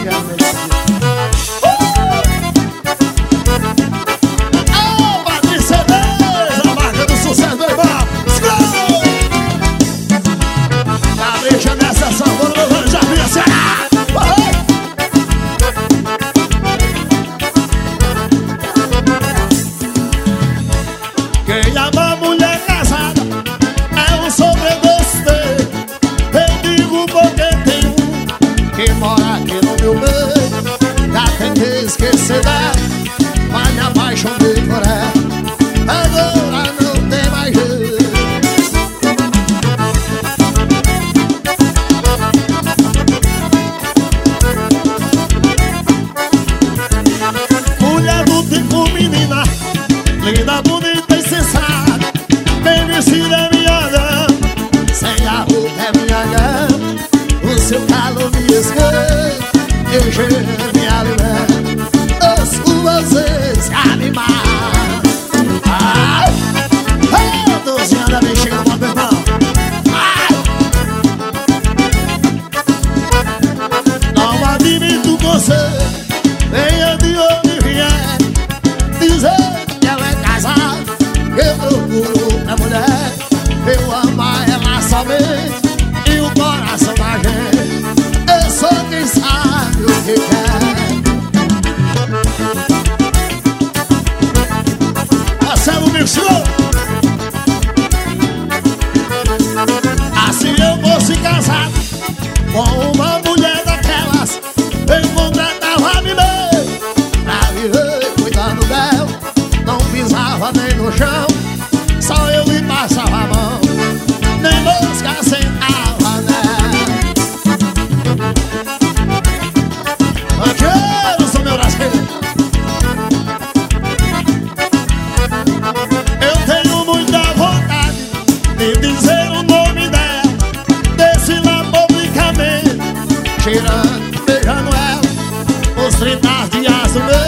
Quem ama mulher casada é um sobregosteiro. Eu digo porque tem um que mora aqui no meu meio. Já tentei esquecer dela, mas me apaixonei por ela. Agora não tem mais jeito. Mulher do tipo menina, linda, bonita e sensata, bem vestida é minha dama, sem a roupa é minha dama. O seu calor me esquece, eu cheiro me alimenta, as suas vezes animar. Ai, ai, 12 anos bem chegando, meu irmão. Ai, não admito você, venha de onde vier, dizer que ela é casada. Eu procuro outra mulher, eu amo ela somente e o coração da gente. Eu sou quem sabe o que quer. Marcelo Mixou. Assim eu fosse casado com uma mulher daquelas, eu contratava me meio pra viver cuidando dela. Não pisava nem no chão, só eu lhe passava a mão, nem mosca sentava nela. Banqueiro, sou meu rasqueiro. Eu tenho muita vontade de dizer o nome dela, desse lá publicamente, cheirando, beijando ela, os 30 dias do meu.